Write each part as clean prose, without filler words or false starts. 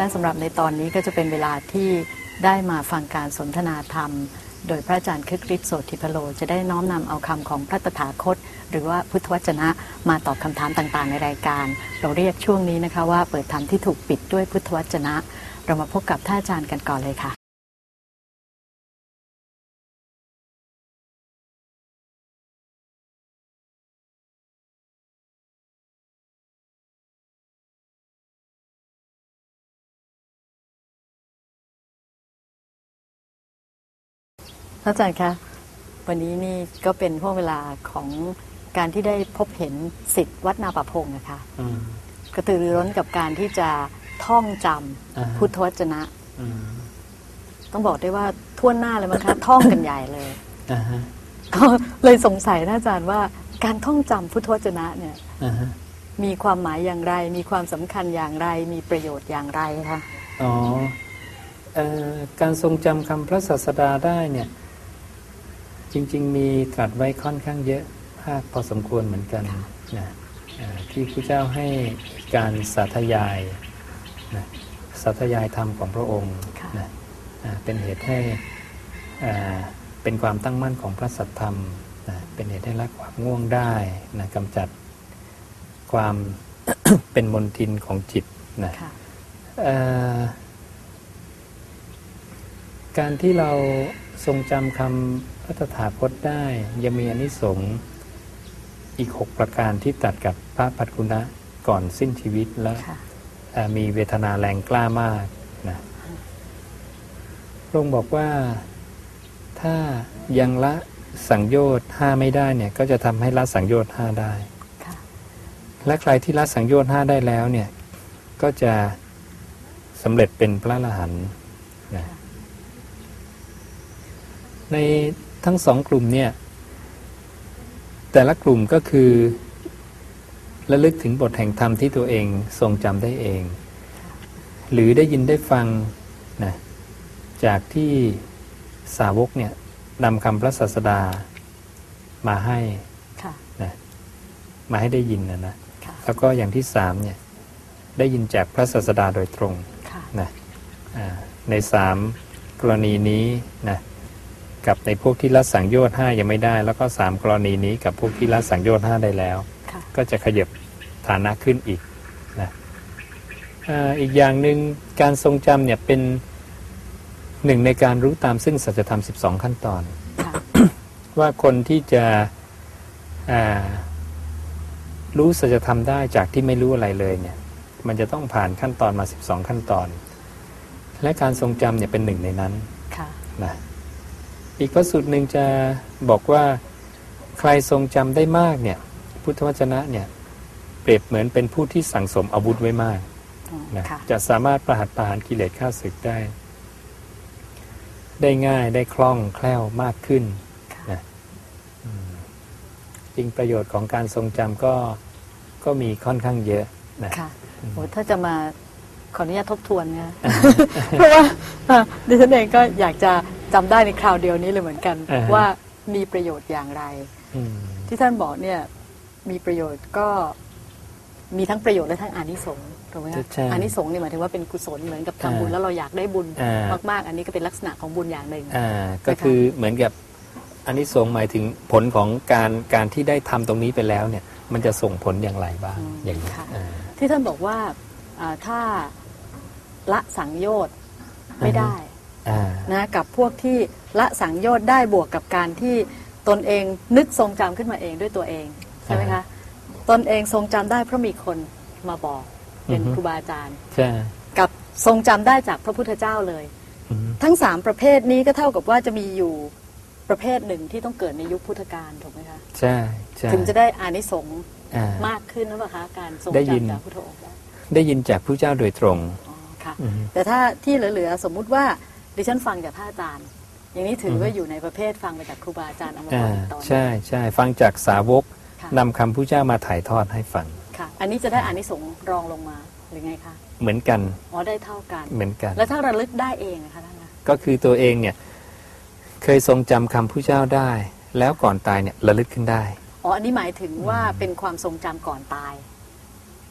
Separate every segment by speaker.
Speaker 1: และสำหรับในตอนนี้ก็จะเป็นเวลาที่ได้มาฟังการสนทนาธรรมโดยพระอาจารย์คฤห์โสธิพโลจะได้น้อมนำเอาคำของพระตถาคตหรือว่าพุทธวจนะมาตอบคำถามต่างๆในรายการเราเรียกช่วงนี้นะคะว่าเปิดธรรมที่ถูกปิดด้วยพุทธวจนะเรามาพบกับท่านอาจารย์กันก่อนเลยค่ะพระอาจารย์คะวันนี้นี่ก็เป็นช่วงเวลาของการที่ได้พบเห็นศิษย์วัดนาป่าพงนะคะกระตือรือร้นกับการที่จะท่องจำพุทธวจนะต้องบอกได้ว่าทั่วหน้าเลยมั้งคะท่องกันใหญ่เลยก็เลยสงสัยท่านอาจารย์ว่าการท่องจำพุทธวจนะเนี่ยมีความหมายอย่างไรมีความสำคัญอย่างไรมีประโยชน์อย่างไรคะ
Speaker 2: การทรงจำคำพระศาสดาได้เนี่ยจริงๆมีตรัสไว้ค่อนข้างเยอะมากพอสมควรเหมือนกันนะที่พระเจ้าให้การสาธยายนะสาธยายธรรมของพระองค์นะเป็นเหตุให้เป็นความตั้งมั่นของพระสัทธรรมนะเป็นเหตุให้ละความง่วงได้นะกำจัดความ เป็นมลทินของจิตนะการที่เราทรงจำคำพระตถาคตได้ยังมีอานิสงส์อีก6ประการที่ตัดกับพระปัจกุณะก่อนสิ้นชีวิตและมีเวทนาแรงกล้ามากนะพระองค์บอกว่าถ้ายังละสังโยชน์5ไม่ได้เนี่ยก็จะทำให้ละสังโยชน์5ได้และใครที่ละสังโยชน์5ได้แล้วเนี่ยก็จะสำเร็จเป็นพระอรหันต์นะในทั้งสองกลุ่มเนี่ยแต่ละกลุ่มก็คือระลึกถึงบทแห่งธรรมที่ตัวเองทรงจำได้เองหรือได้ยินได้ฟังนะจากที่สาวกเนี่ยนำคำพระศาสดามาให้นะมาให้ได้ยินนะแล้วก็อย่างที่3เนี่ยได้ยินจากพระศาสดาโดยตรงนะใน3กรณีนี้นะกับในพวกที่ละสังโยชน์5ยังไม่ได้แล้วก็3กรณีนี้กับพวกที่ละสังโยชน์5ได้แล้วก็จะขยับฐานะขึ้นอีกนะอีกอย่างหนึ่งการทรงจำเนี่ยเป็นหนึ่งในการรู้ตามซึ่งสัจธรรม12ขั้นตอน ว่าคนที่จะรู้สัจธรรมได้จากที่ไม่รู้อะไรเลยเนี่ยมันจะต้องผ่านขั้นตอนมา12ขั้นตอนและการทรงจำเนี่ยเป็นหนึ่งในนั้นนะอีกพระสูตรหนึ่งจะบอกว่าใครทรงจำได้มากเนี่ยพุทธวจนะเนี่ยเปรียบเหมือนเป็นผู้ที่สั่งสมอาวุธไว้มากนะจะสามารถประหัตประหารกิเลสฆ่าศึกได้ง่ายได้คล่องแคล่วมากขึ้นนะจริงประโยชน์ของการทรงจำก็มีค่อนข้างเยอะนะโอ้
Speaker 1: ถ้าจะมาขออนุญาตทบทวนนะเพราะว่าดิฉันเองก็อยากจะจำได้ในคราวเดียวนี้เลยเหมือนกันว่ามีประโยชน์อย่างไรที่ท่านบอกเนี่ยมีประโยชน์ก็มีทั้งประโยชน์และทั้งอานิสงส์ถูกไหมคะอานิสงส์เนี่ยหมายถึงว่าเป็นกุศลเหมือนกับทำบุญแล้วเราอยากได้บุญมากๆอันนี้ก็เป็นลักษณะของบุญอย่างหนึ่ง
Speaker 2: ก็คือเหมือนกับอานิสงส์หมายถึงผลของการที่ได้ทำตรงนี้ไปแล้วเนี่ยมันจะส่งผลอย่างไรบ้างอย่างนี้
Speaker 1: ที่ท่านบอกว่าถ้าละสังโยชน์ไม่ได้นะกับพวกที่ละสังโยชน์ได้บวกกับการที่ตนเองนึกทรงจำขึ้นมาเองด้วยตัวเองใช่ไหมคะตนเองทรงจำได้เพราะมีคนมาบอกเป็นครูบาอาจารย์กับทรงจำได้จากพระพุทธเจ้าเลยทั้ง3ประเภทนี้ก็เท่ากับว่าจะมีอยู่ประเภทหนึ่งที่ต้องเกิดในยุคพุทธกาลถูกไหมคะ
Speaker 2: ใช่
Speaker 1: ถึงจะได้อานิสงส์มากขึ้นหรือเปล่าคะการทรงจำจากพุทธองค์
Speaker 2: ได้ยินจากพระเจ้าโดยตรง
Speaker 1: ค่ะแต่ถ้าที่เหลือๆสมมุติว่าดิฉันฟังจากพระอาจารย์อย่างนี้ถือว่าอยู่ในประเภทฟังมาจากครูบาอาจารย์เอามาบอกต่อ
Speaker 2: ใช่ใช่ฟังจากสาวกนำคำพระเจ้ามาถ่ายทอดให้ฟัง
Speaker 1: ค่ะอันนี้จะได้อานิสงส์รองลงมาหรือไงคะ
Speaker 2: เหมือนกัน
Speaker 1: ได้เท่ากัน
Speaker 2: เหมือนกัน
Speaker 1: แล้วถ้าระลึกได้เองนะคะท่าน
Speaker 2: ก็คือตัวเองเนี่ยเคยทรงจำคำพระเจ้าได้แล้วก่อนตายเนี่ยระลึกขึ้นได้
Speaker 1: อันนี้หมายถึงว่าเป็นความทรงจำก่อนตาย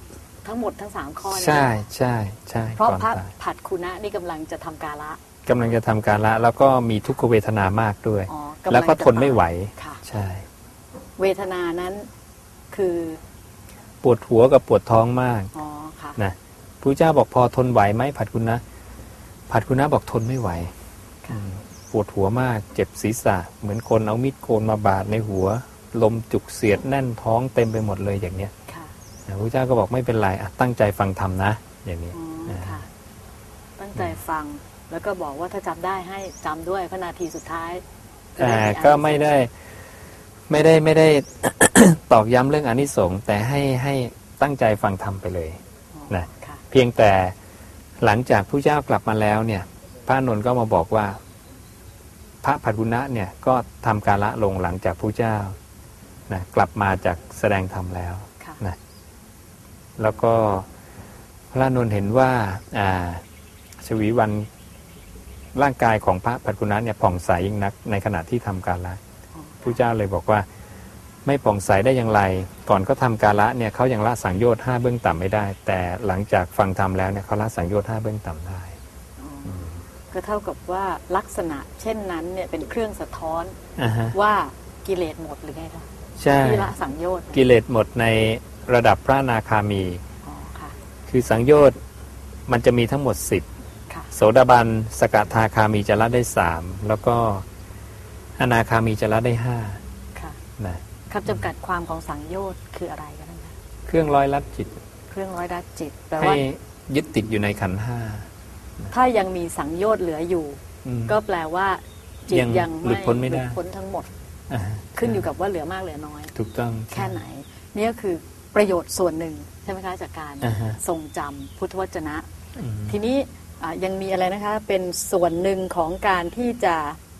Speaker 1: ทั้งหมดทั้ง3ข้อเนี่ย
Speaker 2: ใช่ใช่ใช่
Speaker 1: เพราะ
Speaker 2: ก่อน
Speaker 1: พระ
Speaker 2: ตาย
Speaker 1: ผัดคุณะนี่กำลังจะทำกาละ
Speaker 2: กำลังจะทำการละแล้วก็มีทุกขเวทนามากด้วย
Speaker 1: อ๋อกำลัง
Speaker 2: แล้วก็ทนไม่ไหว
Speaker 1: ค่ะ
Speaker 2: ใช่
Speaker 1: เวทนานั้นคือ
Speaker 2: ปวดหัวกับปวดท้องมาก
Speaker 1: อ๋อค่ะ
Speaker 2: นะพระเจ้าบอกพอทนไหวไหมผัดคุณนะผัดคุณนะบอกทนไม่ไหว
Speaker 1: ค่ะ
Speaker 2: ปวดหัวมากเจ็บศีรษะ เหมือนคนเอามีดโกนมาบาดในหัว ลมจุกเสียดแน่นท้องเต็มไปหมดเลยอย่างเนี้ย
Speaker 1: ค่ะ
Speaker 2: พระเจ้าก็บอกไม่เป็นไรตั้งใจฟังธรรมนะอย่างนี้
Speaker 1: อ๋อค่ะ ตั้งใจฟังแล้วก็บอกว่าถ้าจำได้ให้จำด้วยพระนาทีสุดท้ายจะด้มี
Speaker 2: ก็ไม่ได้ ตอกย้ำเรื่องอานิสงส์แต่ให้ตั้งใจฟังธรรมไปเลย
Speaker 1: อ๋อ
Speaker 2: นะ
Speaker 1: ค่ะ
Speaker 2: เพียงแต่หลังจากพระเจ้ากลับมาแล้วเนี่ยพระอานนท์ก็มาบอกว่า พระผัดกุณะเนี่ยก็ทำกาละลงหลังจากพระเจ้านะกลับมาจากแสดงธรรมแล้ว
Speaker 1: ค่ะ
Speaker 2: นะแล้วก็พระอานนท์เห็นว่าชวีวันร่างกายของพระผัดกุณะเนี่ยผ่องใสยิ่งนักในขณะที่ทำกาละ
Speaker 1: อ๋อ
Speaker 2: พระเจ้าเลยบอกว่าไม่ผ่องใสได้อย่างไร ก่อนก็ทำกาละเนี่ยเขายังละสังโยชน์5เบื้องต่ำไม่ได้ แต่หลังจากฟังธรรมแล้วเนี่ยเขาละสังโยชน์5เบื้องต่ำได้
Speaker 1: ก็เท่ากับว่าลักษณะเช่นนั้นเนี่ยเป็นเครื่องสะท้อน
Speaker 2: ฮะ
Speaker 1: ว่ากิเลสหมดหรือไงคะ
Speaker 2: ใช่
Speaker 1: ที่ละสังโยชน์
Speaker 2: กิเลสหมดในระดับพระอนาคามี
Speaker 1: อ๋อค่ะ
Speaker 2: คือสังโยชน์มันจะมีทั้งหมด10
Speaker 1: ค่ะ
Speaker 2: โสดาบันสกทาคามีจะละได้3แล้วก็อนาคามีจะละได้5
Speaker 1: ค่ะ
Speaker 2: นะ
Speaker 1: คำจำกัดความของสังโยชน์คืออะไรกันนะคะ
Speaker 2: เครื่องร้อยลัดจิต
Speaker 1: เครื่องร้อยดัดจิตแปล
Speaker 2: ให้
Speaker 1: ว่า
Speaker 2: ยึดติดอยู่ในขันธ์ห้า
Speaker 1: ถ้ายังมีสังโยชน์เหลืออยู่
Speaker 2: อืม
Speaker 1: ก็แปลว่าจิต
Speaker 2: ยัง
Speaker 1: ยัง
Speaker 2: หลุดพ้นไม่ได้
Speaker 1: หลุพ้นทั้งหมด
Speaker 2: อ่า
Speaker 1: ขึ้นอยู่กับว่าเหลือมากเหลือน้อย
Speaker 2: ถูกต้อง
Speaker 1: แค่ไหนนี่ก็คือประโยชน์ส่วนหนึ่งใช่ไหมคะจากการ
Speaker 2: อ่าฮะ
Speaker 1: ทรงจำพุทธวจนะ
Speaker 2: อืม
Speaker 1: ทีนี้ยังมีอะไรนะคะ เป็นส่วนหนึ่งของการที่จะ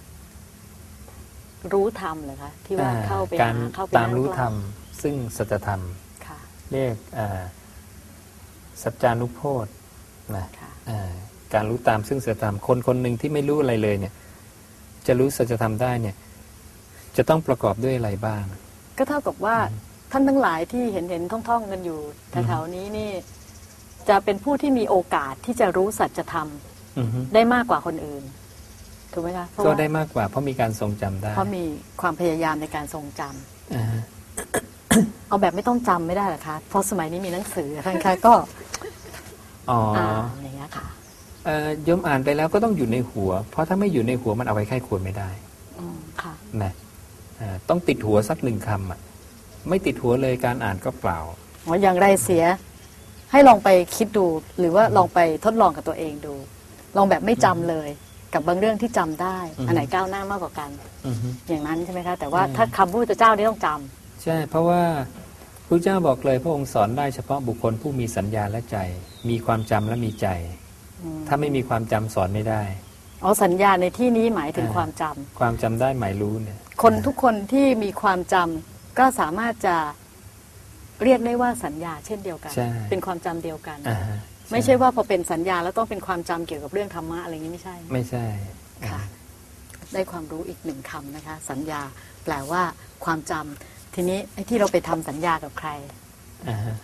Speaker 1: รู้ธรรมเหรอคะที่ว่าเข้าไป
Speaker 2: การ
Speaker 1: หาเข้าไป
Speaker 2: ตามรู้
Speaker 1: นั่ง
Speaker 2: ธรรม ซึ่งสัจธรรม
Speaker 1: ค่ะ
Speaker 2: เรียกสัจจานุโพธนะ
Speaker 1: ค่ะ
Speaker 2: การรู้ตามซึ่งสัจธรรมคนคนหนึ่งที่ไม่รู้อะไรเลยเนี่ย จะรู้สัจธรรมได้เนี่ย จะต้องประกอบด้วยอะไรบ้าง
Speaker 1: ก็เท่ากับว่าท่านทั้งหลายที่เห็นท่องๆกันอยู่แถวๆนี้นี่ จะเป็นผู้ที่มีโอกาสที่จะรู้สัจธรรม
Speaker 2: อือฮึ
Speaker 1: ได้มากกว่าคนอื่นถูกไหมคะเพราะ
Speaker 2: ก็
Speaker 1: ว่า
Speaker 2: ได้มากกว่าเพราะมีการทรงจำได้
Speaker 1: เพราะมีความพยายามในการทรงจำ
Speaker 2: อ่าฮะ
Speaker 1: เอาแบบไม่ต้องจำไม่ได้หรอคะเพราะสมัยนี้มีหนังสือท่านคะก็
Speaker 2: อ๋อ
Speaker 1: อย่างเงี้ยค่ะ
Speaker 2: โยมอ่านไปแล้วก็ต้องอยู่ในหัว เพราะถ้าไม่อยู่ในหัวมันเอาไปไข้ควรไม่ได้
Speaker 1: ค่ะ
Speaker 2: นะต้องติดหัวสัก1 คำอ่ะไม่ติดหัวเลยการอ่านก็เปล่า
Speaker 1: อย่างไรเสีย ให้ลองไปคิดดู หรือว่าลองไปทดลองกับตัวเองดู ลองแบบไม่จำเลย กับบางเรื่องที่จำได้ อันไหนก้าวหน้ามากกว่ากัน
Speaker 2: อือฮึ
Speaker 1: อย่างนั้นใช่ไหมคะ แต่ว่า
Speaker 2: ใช่
Speaker 1: ถ้าคำพระพุทธเจ้านี่ต้องจำ
Speaker 2: ใช่ เพราะว่าพระเจ้าบอกเลยพระองค์สอนได้เฉพาะบุคคลผู้มีสัญญาและใจ มีความจำและมีใจ ถ้าไม่มีความจำสอนไม่ได้
Speaker 1: อ๋อสัญญาในที่นี้หมายถึงความจำ
Speaker 2: ความจำได้หมายรู้เนี่ย
Speaker 1: คนทุกคนที่มีความจำก็สามารถจะเรียกได้ว่าสัญญาเช่นเดียวกัน
Speaker 2: ใช่
Speaker 1: เป็นความจำเดียวกัน
Speaker 2: อ่าฮะ
Speaker 1: ไม่ใช่ว่าพอเป็นสัญญาแล้วต้องเป็นความจำเกี่ยวกับเรื่องธรรมะอะไรอย่างนี้ไม่ใช่
Speaker 2: ไม่ใช่
Speaker 1: ค่ะ ได้ความรู้อีก1 คำนะคะ สัญญาแปลว่าความจำทีนี้ไอ้ที่เราไปทำสัญญากับใคร
Speaker 2: อ่าฮะ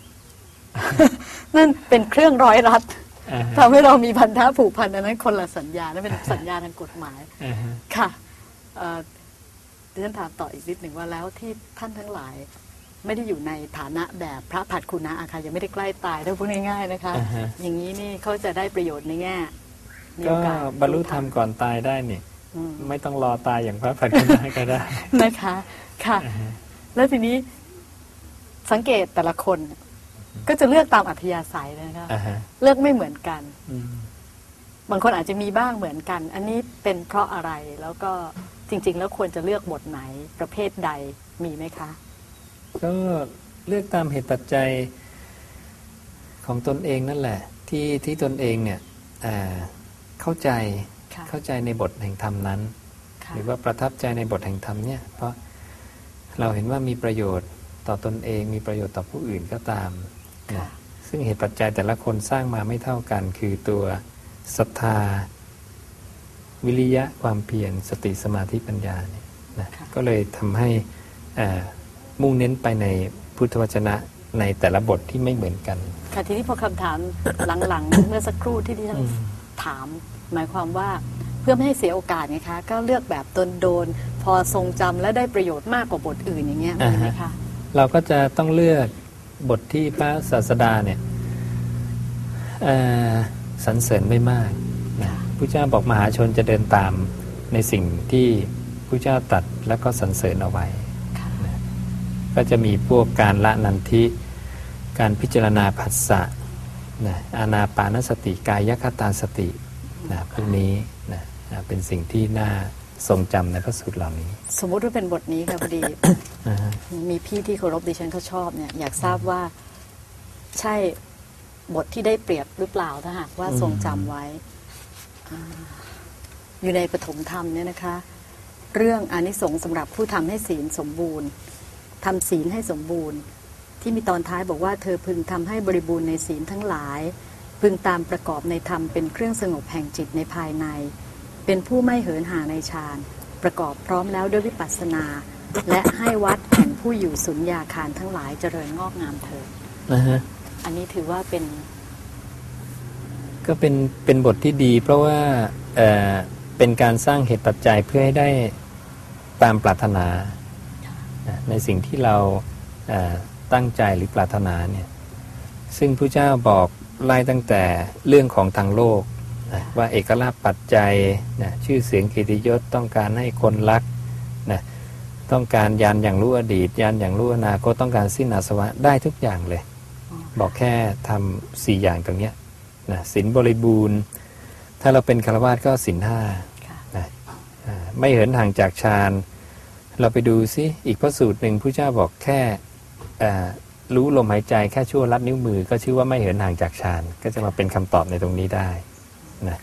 Speaker 1: นั่นเป็นเครื่องร้อยรัด
Speaker 2: อ่าฮะ
Speaker 1: ทำให้เรามีพันธะผูกพันอันนั้นคนละสัญญานั่นเป็นสัญญาทางกฎหมาย
Speaker 2: อ่าฮะ
Speaker 1: ค่ะดิฉันถามต่ออีกนิดหนึ่งว่าแล้วที่ท่านทั้งหลาย ไม่ได้อยู่ในฐานะแบบพระผัดคุณะอาคายังไม่ได้ใกล้ตายถ้าพูดง่ายๆนะคะ
Speaker 2: อ่าฮะ
Speaker 1: อย่างนี้นี่เขาจะได้ประโยชน์ในแง่มี
Speaker 2: ก็
Speaker 1: โอกาส
Speaker 2: บรรลุธรรมก่อนตายได้นี่
Speaker 1: อืม
Speaker 2: ไม่ต้องรอตายอย่างพระผัดกุณะก็ได้
Speaker 1: นะคะค่ะ แล้วทีนี้สังเกตแต่ละคน ก็จะเลือกตามอัธยาศัยเลยนะคะ
Speaker 2: อ่าฮะ
Speaker 1: เลือกไม่เหมือนกัน
Speaker 2: อืม
Speaker 1: บางคนอาจจะมีบ้างเหมือนกัน อันนี้เป็นเพราะอะไรแล้วก็จริง ๆ แล้วควรจะเลือกบทไหนประเภทใดมีไหมคะ
Speaker 2: ก็เลือกตามเหตุปัจจัยของตนเองนั่นแหละ ที่ตนเองเนี่ยเข้าใจ
Speaker 1: ค่ะ
Speaker 2: เข้าใจในบทแห่งธรรมนั้น
Speaker 1: ค่ะ
Speaker 2: หรือว่าประทับใจในบทแห่งธรรมเนี่ย เพราะเราเห็นว่ามีประโยชน์ต่อตนเอง มีประโยชน์ต่อผู้อื่นก็ตาม
Speaker 1: ค่ะ
Speaker 2: นะซึ่งเหตุปัจจัยแต่ละคนสร้างมาไม่เท่ากัน คือตัวศรัทธา วิริยะความเพียรสติสมาธิปัญญาเนี่ยนะ
Speaker 1: ค่ะ
Speaker 2: ก็เลยทำให้มุ่งเน้นไปในพุทธวจนะในแต่ละบทที่ไม่เหมือนกัน
Speaker 1: ค่ะทีนี้พอคำถามหลังๆ เมื่อสักครู่ที่ดิฉันถามหมายความว่าเพื่อไม่ให้เสียโอกาสไงคะก็เลือกแบบโดนพอทรงจำและได้ประโยชน์มากกว่าบทอื่นอย่างเงี้ยมีไหมคะ
Speaker 2: เราก็จะต้องเลือกบทที่พระศาสดาเนี่ยสรรเสริญไม่มากนะพระเจ้าบอกมหาชนจะเดินตามในสิ่งที่พระเจ้าตรัสแล้วก็สรรเสริญเอาไว้นะก็จะมีพวกการละนันทิการพิจารณาผัสสะนะอานาปานสติกายคตาสตินะพวกนี้นะเป็นสิ่งที่น่าทรงจำในพระสูตรเหล่านี้
Speaker 1: สมมุติว่าเป็นบทนี้ค่ะพอดี มีพี่ที่เคารพดิฉันเขาชอบเนี่ยอยากทราบว่าใช่บทที่ได้เปรียบหรือเปล่าถ้าหากว่าทรงจำไว้อยู่ในปฐมธรรมเนี่ยนะคะเรื่องอานิสงส์สำหรับผู้ทำให้ศีลสมบูรณ์ทำศีลให้สมบูรณ์ที่มีตอนท้ายบอกว่าเธอพึงทำให้บริบูรณ์ในศีลทั้งหลายพึงตามประกอบในธรรมเป็นเครื่องสงบแห่งจิตในภายในเป็นผู้ไม่เหินห่างในฌานประกอบพร้อมแล้วด้วยวิปัสสนาและให้วัดแห่งผู้อยู่สุญญาคารทั้งหลายเจริญงอกงามเถิดอันนี้ถือว่าเป็น
Speaker 2: ก็เป็นบทที่ดีเพราะว่าเป็นการสร้างเหตุปัจจัยเพื่อให้ได้ตามปรารถนาในสิ่งที่เราตั้งใจหรือปรารถนาเนี่ยซึ่งพระเจ้าบอกไล่ตั้งแต่เรื่องของทางโลกว่าเอกลาภปัจจัยชื่อเสียงเกียรติยศต้องการให้คนรักต้องการญาณอย่างรู้อดีตญาณอย่างรู้อนาคตต้องการสิ้นอาสวะได้ทุกอย่างเลยบอกแค่ทำ4อย่างตรงเนี้ยศีลบริบูรณ์ถ้าเราเป็นฆราวาสก็ศีล5ไม่เหินห่างจากฌานเราไปดูซิอีกพระสูตรหนึ่งพระเจ้าบอกแค่รู้ลมหายใจแค่ชั่วลัดนิ้วมือก็ชื่อว่าไม่เหินห่างจากฌานก็จะมาเป็นคำตอบในตรงนี้ได้นะ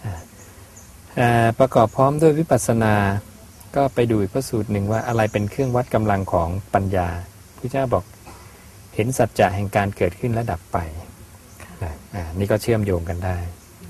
Speaker 2: ประกอบพร้อมด้วยวิปัสสนาก็ไปดูอีกพระสูตรหนึ่งว่าอะไรเป็นเครื่องวัดกำลังของปัญญาพระเจ้าบอกเห็นสัจจะแห่งการเกิดขึ้นและดับไปนี่ก็เชื่อมโยงกันได้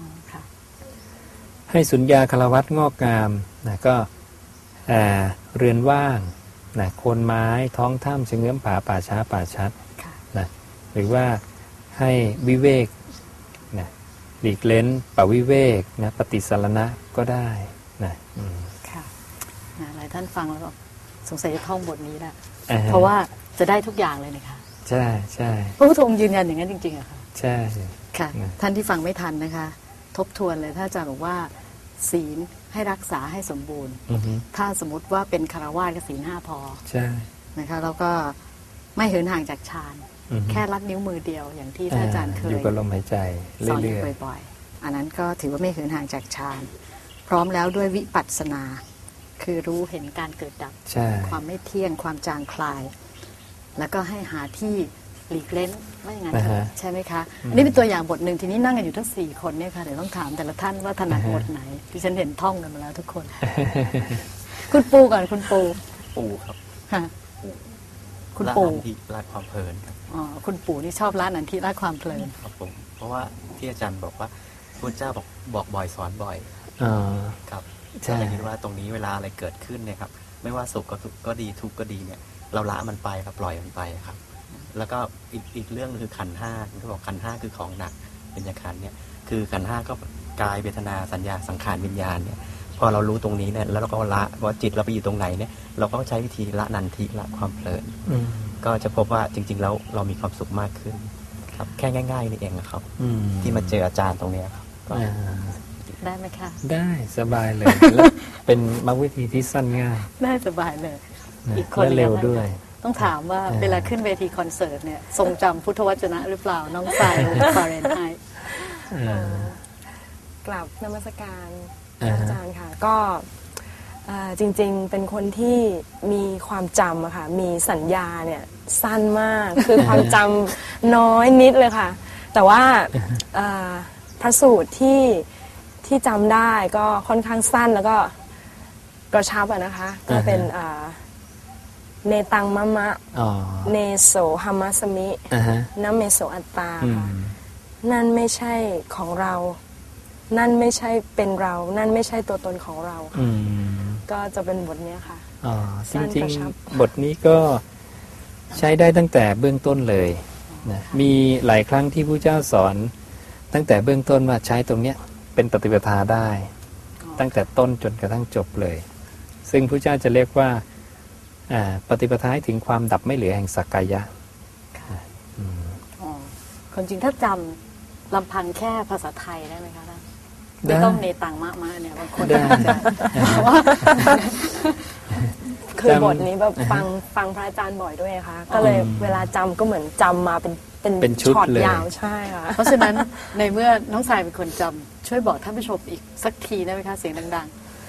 Speaker 2: ให้สุญญาคารวัตงอกงามก็เรือนว่างโคนไม้ท้องถ้ำเชื้อมผาป่าช้าป่าชัดหรือว่าให้วิเวกหลีกเล้นปวิเวกปฏิสารณะก็ได้
Speaker 1: ค่ะหลายท่านฟังแล้วก็สงสัยจะท่องบทนี้แหละเพราะว่าจะได้ทุกอย่างเลยนะคะ
Speaker 2: ใช่ใช่
Speaker 1: พระพุทธองค์ยืนยันอย่างนั้นจริงๆอะค่ะ
Speaker 2: ใช่
Speaker 1: ค่ะท่านที่ฟังไม่ทันนะคะทบทวนเลยถ้าอาจารย์บอกว่าศีลให้รักษาให้สมบูรณ์ถ้าสมมติว่าเป็นฆราวาสก็ศีล5พอ
Speaker 2: ใช่
Speaker 1: นะคะแล้วก็ไม่เหินห่างจากฌานแค่ลัดนิ้วมือเดียวอย่างที่ท่านอาจารย์เคย
Speaker 2: อยู่กับลมหายใจ
Speaker 1: สอนบ่อยๆอันนั้นก็ถือว่าไม่เหินห่างจากฌานพร้อมแล้วด้วยวิปัสสนาคือรู้เห็นการเกิดดับความไม่เที่ยงความจางคลายแล้วก็ให้หาที่หลีกเล้นไม่อย่างนั้นใช่ไหมคะอันนี้เป็นตัวอย่างบทหนึ่งทีนี้นั่งกันอยู่ทั้ง4คนเนี่ยค่ะเดี๋ยวต้องถามแต่ละท่านว่าถนัดบทไหนที่ฉันเห็นท่องกันมาแล้วทุกคน คุณปูก่อนคุณปู
Speaker 3: ครับ
Speaker 1: คุณปู
Speaker 3: ที่ละความเพลินครับ
Speaker 1: อ๋อคุณปูนี่ชอบร้านนั้นที่ละความเพลิน
Speaker 3: ครับผมเพราะว่าที่อาจารย์บอกว่าพระเจ้าบอกบ่อยสอนบ่อยครับใช่คิดว่าตรงนี้เวลาอะไรเกิดขึ้นเนี่ยครับไม่ว่าสุขก็ดีทุกข์ก็ดีเนี่ยเราละมันไปครับปล่อยมันไปครับแล้วก็อีกเรื่องคือขันธ์5ที่บอกขันธ์5คือของหนักเป็นยาขันธ์เนี่ยคือขันธ์5ก็กายเวทนาสัญญาสังขารวิญญาณเนี่ยพอเรารู้ตรงนี้เนี่ยแล้วเราก็ละว่าจิตเราไปอยู่ตรงไหนเนี่ยเราก็ใช้วิธีละนันทิละความเพลินก็จะพบว่าจริงๆแล้วเรามีความสุขมากขึ้นครับแค่ง่ายๆนี่เองนะครับที่มาเจออาจารย์ตรงนี้ครับ
Speaker 1: ได้ไหมคะ
Speaker 2: ได้สบายเลยแล้วเป็นมรรควิธีที่สั้นง่าย
Speaker 1: ได้สบายเลย
Speaker 2: อีกคนเร็วด้วย
Speaker 1: ต้องถามว่าเวลาขึ้นเวทีคอนเสิร์ตเนี่ยทรงจำพุทธวจนะหรือเปล่าน้องสายฟาเรนไฮต์
Speaker 4: กราบนมัสการอาจารย์ค่ะก็จริงๆเป็นคนที่มีความจำอะค่ะมีสัญญาเนี่ยสั้นมากคือความจำน้อยนิดเลยค่ะแต่ว่าพระสูตรที่จำได้ก็ค่อนข้างสั้นแล้วก็กระชับอะนะคะก็เป็นเนตังมะมะเนโสหัมมัสมินัมเมโสอัตตาค่ะนั่นไม่ใช่ของเรานั่นไม่ใช่เป็นเรานั่นไม่ใช่ตัวตนของเราก็จะเป็นบทนี้ค่ะ
Speaker 2: จริงๆบทนี้ก็ใช้ได้ตั้งแต่เบื้องต้นเลยนะมีหลายครั้งที่พระเจ้าสอนตั้งแต่เบื้องต้นว่าใช้ตรงเนี้ยเป็นปฏิปทาได้ ตั้งแต่ต้นจนกระทั่งจบเลย ซึ่งพระเจ้าจะเรียกว่าปฏิปทาให้ถึงความดับไม่เหลือแห่งสักกายะ
Speaker 1: คนจริงถ้าจำลำพังแค่ภาษาไทยได้ไหมคะท่านไม่ต้องเนตังมะเนี่ยบางคนอาจจะว่า
Speaker 4: คือบทนี้แบบฟังพระอาจารย์บ่อยด้วยนะคะก็เลยเวลาจำก็เหมือนจำมาเป็น
Speaker 2: ชุด
Speaker 4: ช็อต
Speaker 2: เลย
Speaker 4: ยาวใช่ค่ะ
Speaker 1: เพราะฉะนั้นในเมื่อน้องสายเป็นคนจำช่วยบอกท่านผู้ชมอีกสักทีได้ไหมคะเสียงดัง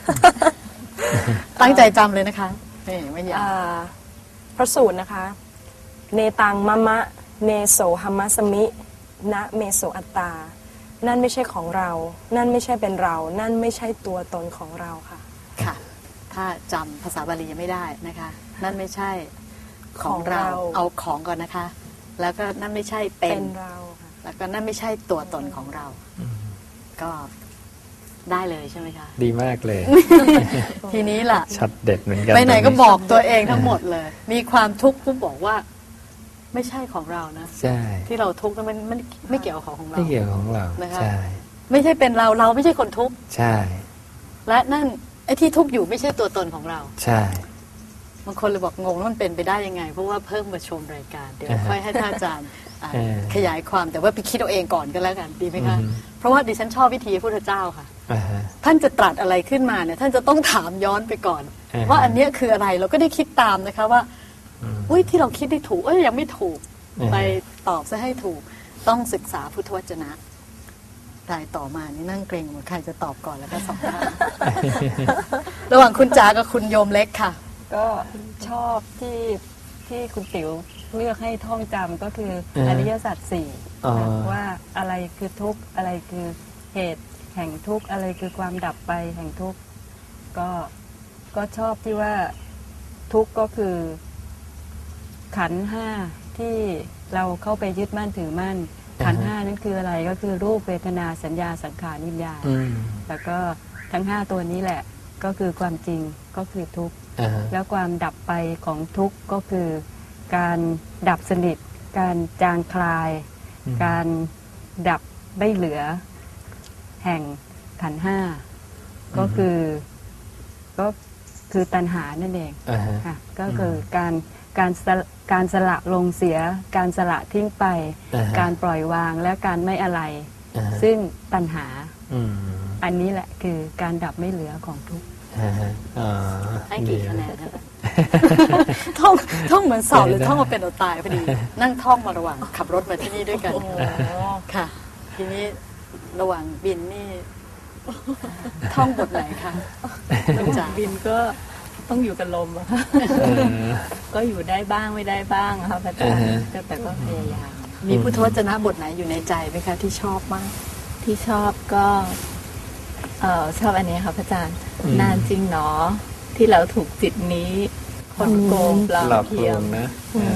Speaker 1: ๆ ตั้งใจจำเลยนะคะนี่ไม่ยาก
Speaker 4: พระสูตรนะคะเนตังมะมะเนโสหัมมะสมินะเมโสอัตตานั่นไม่ใช่ของเรานั่นไม่ใช่เป็นเรานั่นไม่ใช่ตัวตนของเราค่ะ
Speaker 1: ค่ะถ้าจำภาษาบาลียังไม่ได้นะคะนั่นไม่ใช่ของเราเอาของก่อนนะคะ แล้วก็นั่นไม่ใช่เป็น
Speaker 4: เราค่ะ
Speaker 1: แล้วก็นั่นไม่ใช่ตัวตนของเราก็ได้เลยใช่ไหมคะ
Speaker 2: ดีมากเลย
Speaker 1: ทีนี้ล่ะ
Speaker 2: ชัดเด็ดเหมือนกัน
Speaker 1: ไปไหนก็บอกตัวเองทั้งหมดเลย มีความทุกข์ปุ๊บบอกว่าไม่ใช่ของเรานะ
Speaker 2: ใช่
Speaker 1: ที่เราทุกข์นั้นมันไม่เกี่ยวกับของเรา
Speaker 2: ไม่เกี่ยวของเรา
Speaker 1: นะคะ
Speaker 2: ใช่
Speaker 1: ไม่ใช่เป็นเราไม่ใช่คนทุกข์
Speaker 2: ใช่
Speaker 1: และนั่นไอ้ที่ทุกข์อยู่ไม่ใช่ตัวตนของเรา
Speaker 2: ใช่
Speaker 1: บางคนเลยบอกงงว่ามันเป็นไปได้ยังไง เพราะว่าเพิ่งมาชมรายการเดี๋ยวค่อยให้ท่านอาจารย์ขยายความแต่ว่าไปคิดเอาเองก่อนก็แล้วกันดีไหมคะเพราะว่าดิฉันชอบวิธีพระพุทธเจ้าค่ะท่านจะตรัสอะไรขึ้นมาเนี่ยท่านจะต้องถามย้อนไปก่อนว่าอันเนี้ยคืออะไรเราก็ได้คิดตามนะคะว่าอุ้ยที่เราคิดได้ถูกยังไม่ถูกไปตอบซะให้ถูกต้องศึกษาพุทธวจนะรายต่อมานี่นั่งเกรงว่าใครจะตอบก่อนแล้วก็สองท่านระหว่างคุณจ๋ากับคุณโยมเล็กค่ะ
Speaker 5: ก็ชอบที่คุณติ๋วเลือกให้ท่องจำก็คืออริยสัจสี่ว่าอะไรคือทุกข์อะไรคือเหตุแห่งทุกข์อะไรคือความดับไปแห่งทุกข์ก็ชอบที่ว่าทุกข์ก็คือขันธ์ห้าที่เราเข้าไปยึดมั่นถือมั่นขันธ์ห้านั้นคืออะไรก็คือรูปเวทนาสัญญาสังขารวิญญาณแล้วก็ทั้งห้าตัวนี้แหละก็คือความจริงก็คือทุกข์แล้วความดับไปของทุกข์ก็คือการดับสนิทการจางคลายการดับไม่เหลือแห่งขันธ์ห้าก็คือตัณหานั่นเองค่ะก็คือการสละลงเสียการสละทิ้งไปการปล่อยวางและการไม่อะไรซึ่งตัณหาอันนี้แหละคือการดับไม่เหลือของทุกข์
Speaker 1: ให้กี่คะแนนคะท่องเหมือนสอบหรือท่องมาเป็นเอาตายพอดีนั่งท่องมาระหว่างขับรถมาที่นี่ด้วยกันค่ะทีนี้ระหว่างบินนี่ท่องบทไหนคะ
Speaker 5: บินก็ต้องอยู่กับลมอะก็อยู่ได้บ้างไม่ได้บ้างค่ะพระอาจารย์แต่ก็พยายาม
Speaker 1: มีพุทธวจนะบทไหนอยู่ในใจไหมคะที่ชอบมาก
Speaker 5: ที่ชอบก็ชอบอันนี้ค่ะพระอาจารย์นานจริงหนอที่เราถูกจิตนี้คนโกงปลอมเทียม
Speaker 2: นะ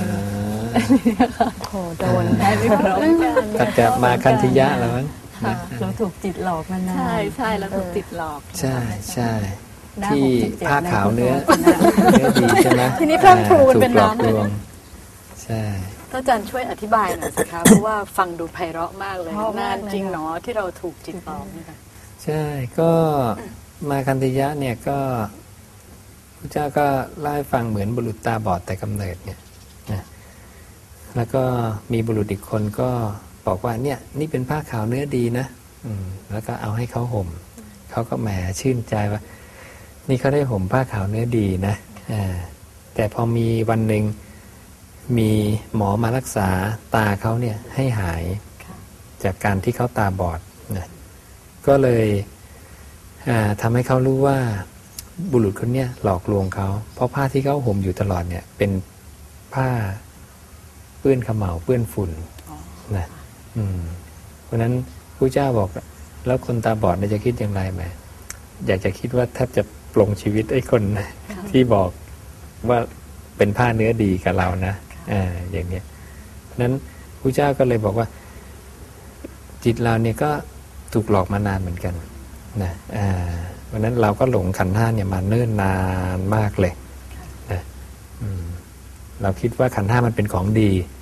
Speaker 4: โหโดน
Speaker 5: ได้ไม่พร้อมกัน
Speaker 2: ตัดกับมาคันธิยะแล้วมั้ง
Speaker 5: เราถูกจิตหลอกมานานใช่เราถูกจิตหลอก
Speaker 2: ใช่ที่ผ้าขาวเนื้อดีใช่ไหม
Speaker 1: ทีนี้พรั่งพรูเป็นน้ำเลย
Speaker 2: ใช่
Speaker 1: ท่านอาจารย์ช่วยอธิบายหน่อยสิคะเพราะว่าฟังดูไพเราะมากเลยนานจริงหนอที่เราถูกจิตหลอกนี่ค่ะ
Speaker 2: ใช่ก็มาคันธิยะเนี่ยก็พระเจ้าก็เล่าให้ฟังเหมือนบุรุษตาบอดแต่กำเนิดเนี่ยนะแล้วก็มีบุรุษอีกคนก็บอกว่าเนี่ยนี่เป็นผ้าขาวเนื้อดีนะแล้วก็เอาให้เขาห่มเขาก็แหมชื่นใจว่านี่เขาได้ห่มผ้าขาวเนื้อดีนะแต่พอมีวันหนึ่งมีหมอมารักษาตาเขาเนี่ยให้หายจากการที่เขาตาบอดนะก็เลยทำให้เขารู้ว่าบุรุษคนนี้หลอกลวงเขาเพราะผ้าที่เขาห่มอยู่ตลอดเนี่ยเป็นผ้าเปื้อนเขม่าเปื้อนฝุ่นนะเพราะนั้นพระเจ้าบอกแล้วคนตาบอดจะคิดอย่างไรไหมอยากจะคิดว่าแทบจะปลงชีวิตไอ้คนที่บอกว่าเป็นผ้าเนื้อดีกับเรานะอย่างนี้เพราะนั้นพระเจ้าก็เลยบอกว่าจิตเราเนี่ยก็ถูกหลอกมานานเหมือนกันนะเพราะนั้นเราก็หลงขันธ์ห้าเนี่ยมาเนิ่นนานมากเลยนะเราคิดว่าขันธ์ห้ามันเป็นของดี